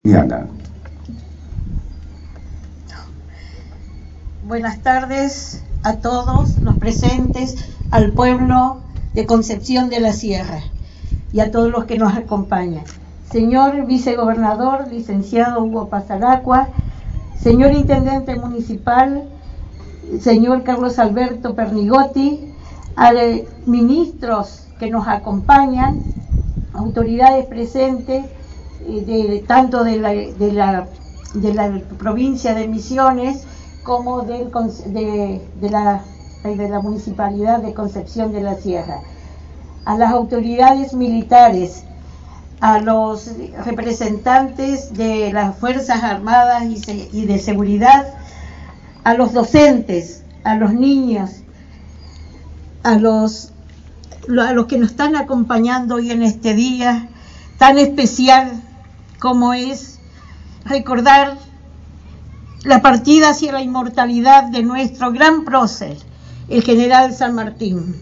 Diana. Buenas tardes a todos los presentes, al pueblo de Concepción de la Sierra y a todos los que nos acompañan. Señor vicegobernador, licenciado Hugo Pasaracua, señor intendente municipal, señor Carlos Alberto Pernigotti, a los ministros que nos acompañan, autoridades presentes, tanto de la provincia de Misiones como de la Municipalidad de Concepción de la Sierra, a las autoridades militares, a los representantes de las Fuerzas Armadas y de Seguridad, a los docentes, a los niños, a los que nos están acompañando hoy en este día tan especial como es recordar la partida hacia la inmortalidad de nuestro gran prócer, el general San Martín.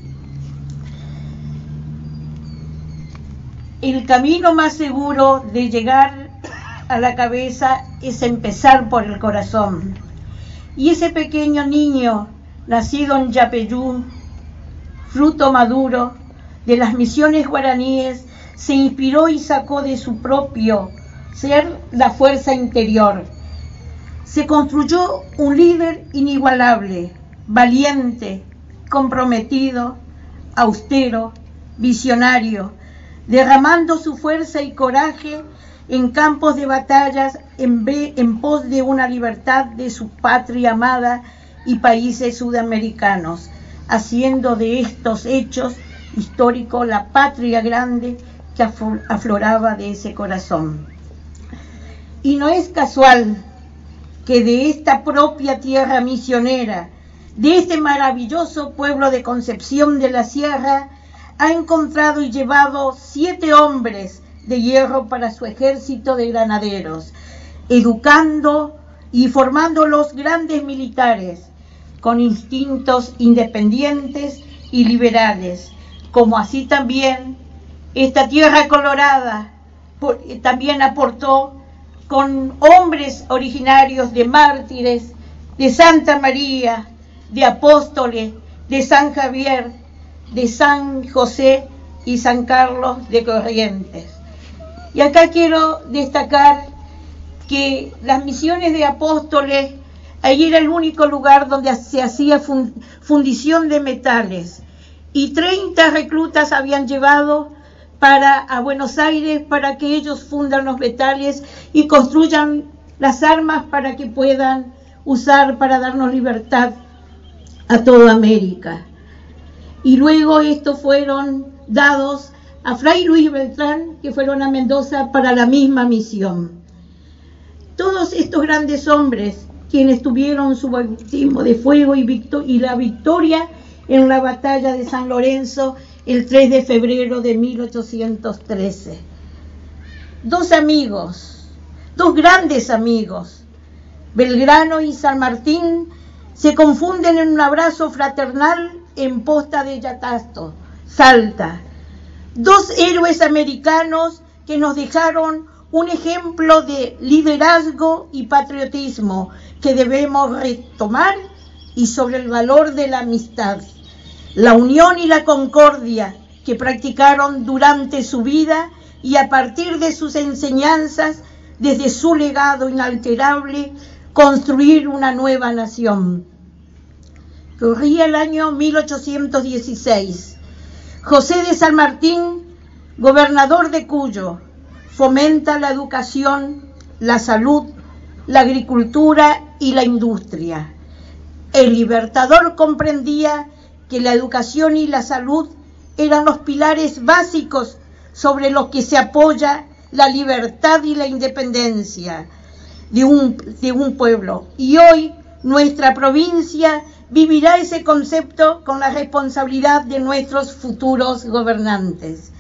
El camino más seguro de llegar a la cabeza es empezar por el corazón. Y ese pequeño niño, nacido en Yapeyú, fruto maduro de las misiones guaraníes, se inspiró y sacó de su propio ser la fuerza interior. Se construyó un líder inigualable, valiente, comprometido, austero, visionario, derramando su fuerza y coraje en campos de batallas en pos de una libertad de su patria amada y países sudamericanos, haciendo de estos hechos históricos la patria grande que afloraba de ese corazón. Y no es casual que de esta propia tierra misionera, de este maravilloso pueblo de Concepción de la Sierra, ha encontrado y llevado 7 hombres de hierro para su ejército de granaderos, educando y formando los grandes militares con instintos independientes y liberales, como así también esta tierra colorada también aportó con hombres originarios de mártires, de Santa María, de Apóstoles, de San Javier, de San José y San Carlos de Corrientes. Y acá quiero destacar que las misiones de Apóstoles, ahí era el único lugar donde se hacía fundición de metales, y 30 reclutas habían llevado a Buenos Aires para que ellos fundan los metales y construyan las armas para que puedan usar para darnos libertad a toda América. Y luego estos fueron dados a Fray Luis Beltrán, que fueron a Mendoza para la misma misión. Todos estos grandes hombres, quienes tuvieron su bautismo de fuego y la victoria en la batalla de San Lorenzo el 3 de febrero de 1813. 2 amigos, 2 grandes amigos, Belgrano y San Martín, se confunden en un abrazo fraternal en Posta de Yatasto, Salta. 2 héroes americanos que nos dejaron un ejemplo de liderazgo y patriotismo que debemos retomar, y sobre el valor de la amistad, la unión y la concordia que practicaron durante su vida y a partir de sus enseñanzas, desde su legado inalterable, construir una nueva nación. Corría el año 1816. José de San Martín, gobernador de Cuyo, fomenta la educación, la salud, la agricultura y la industria. El libertador comprendía que la educación y la salud eran los pilares básicos sobre los que se apoya la libertad y la independencia de un pueblo. Y hoy nuestra provincia vivirá ese concepto con la responsabilidad de nuestros futuros gobernantes.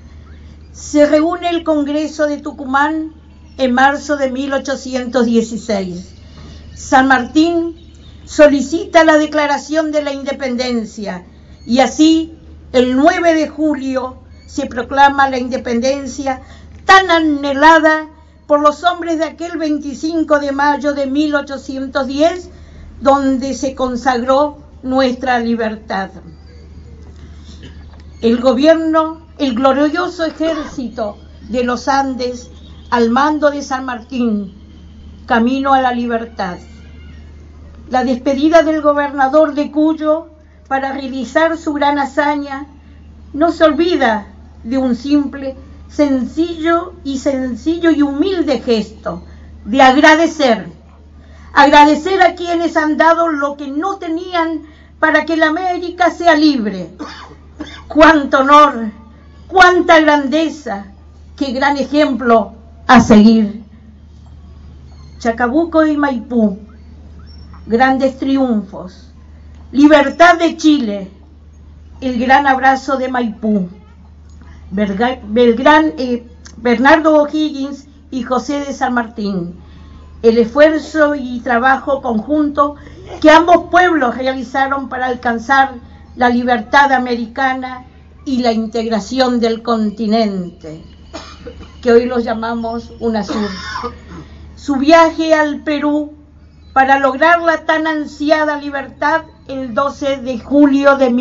Se reúne el Congreso de Tucumán en marzo de 1816. San Martín solicita la declaración de la independencia y así el 9 de julio se proclama la independencia tan anhelada por los hombres de aquel 25 de mayo de 1810, donde se consagró nuestra libertad. El glorioso ejército de los Andes, al mando de San Martín, camino a la libertad. La despedida del gobernador de Cuyo para realizar su gran hazaña no se olvida de un simple, sencillo y humilde gesto de agradecer a quienes han dado lo que no tenían para que la América sea libre. Cuánto honor, cuánta grandeza, qué gran ejemplo a seguir. Chacabuco y Maipú, grandes triunfos. Libertad de Chile, el gran abrazo de Maipú. Bernardo O'Higgins y José de San Martín, el esfuerzo y trabajo conjunto que ambos pueblos realizaron para alcanzar la libertad americana y la integración del continente, que hoy los llamamos UNASUR. Su viaje al Perú para lograr la tan ansiada libertad el 12 de julio de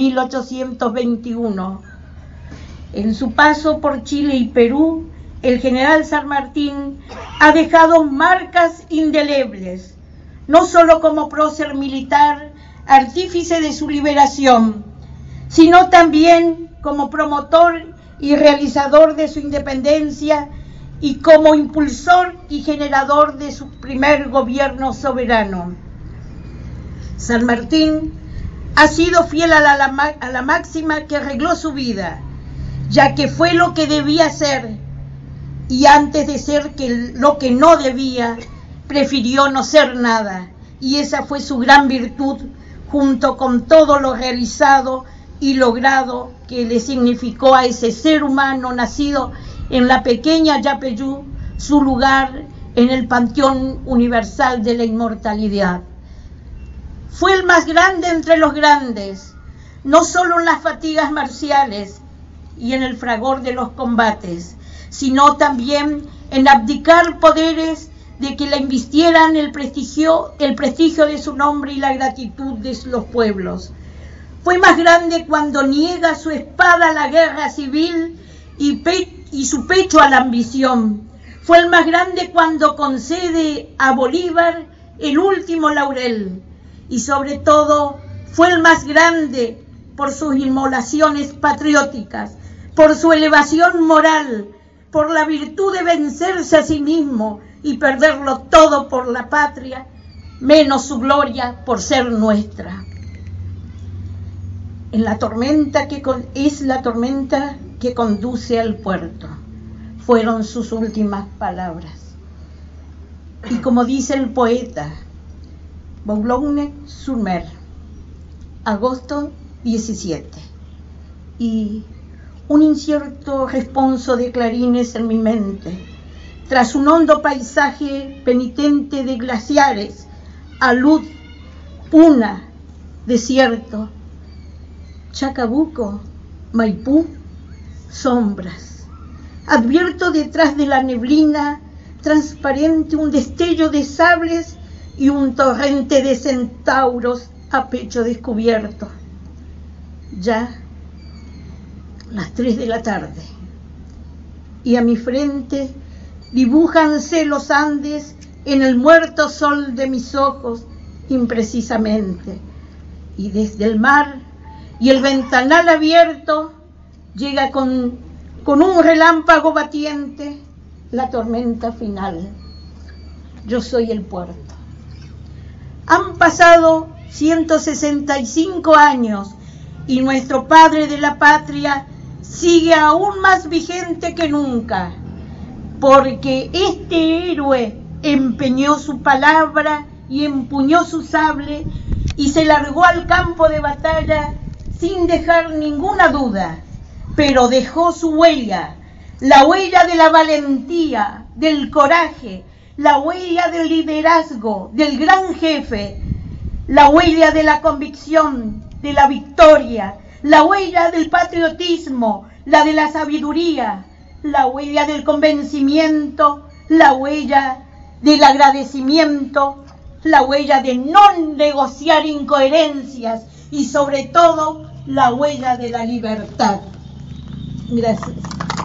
1821. En su paso por Chile y Perú, el general San Martín ha dejado marcas indelebles, no solo como prócer militar, artífice de su liberación, sino también como promotor y realizador de su independencia y como impulsor y generador de su primer gobierno soberano. San Martín ha sido fiel a la máxima que arregló su vida, ya que fue lo que debía ser, y antes de ser lo que no debía, prefirió no ser nada, y esa fue su gran virtud, junto con todo lo realizado y logrado que le significó a ese ser humano nacido en la pequeña Yapeyú su lugar en el panteón universal de la inmortalidad. Fue el más grande entre los grandes, no solo en las fatigas marciales y en el fragor de los combates, sino también en abdicar poderes de que le invistieran el prestigio de su nombre y la gratitud de los pueblos. Fue más grande cuando niega su espada a la guerra civil y su pecho a la ambición. Fue el más grande cuando concede a Bolívar el último laurel. Y sobre todo, fue el más grande por sus inmolaciones patrióticas, por su elevación moral, por la virtud de vencerse a sí mismo y perderlo todo por la patria, menos su gloria por ser nuestra. En la tormenta es la tormenta que conduce al puerto, fueron sus últimas palabras. Y como dice el poeta, Boulogne-sur-Mer, agosto 17. Y un incierto responso de clarines en mi mente, tras un hondo paisaje penitente de glaciares, alud, puna, desierto, Chacabuco, Maipú, sombras. Advierto detrás de la neblina transparente un destello de sables y un torrente de centauros a pecho descubierto. Ya las 3 de la tarde, y a mi frente dibújanse los Andes en el muerto sol de mis ojos imprecisamente, y desde el mar y el ventanal abierto llega con un relámpago batiente la tormenta final. Yo soy el puerto. Han pasado 165 años y nuestro padre de la patria sigue aún más vigente que nunca, porque este héroe empeñó su palabra y empuñó su sable y se largó al campo de batalla sin dejar ninguna duda, pero dejó su huella, la huella de la valentía, del coraje, la huella del liderazgo, del gran jefe, la huella de la convicción, de la victoria, la huella del patriotismo, la de la sabiduría, la huella del convencimiento la huella del agradecimiento, la huella de no negociar incoherencias y sobre todo la huella de la libertad. Gracias.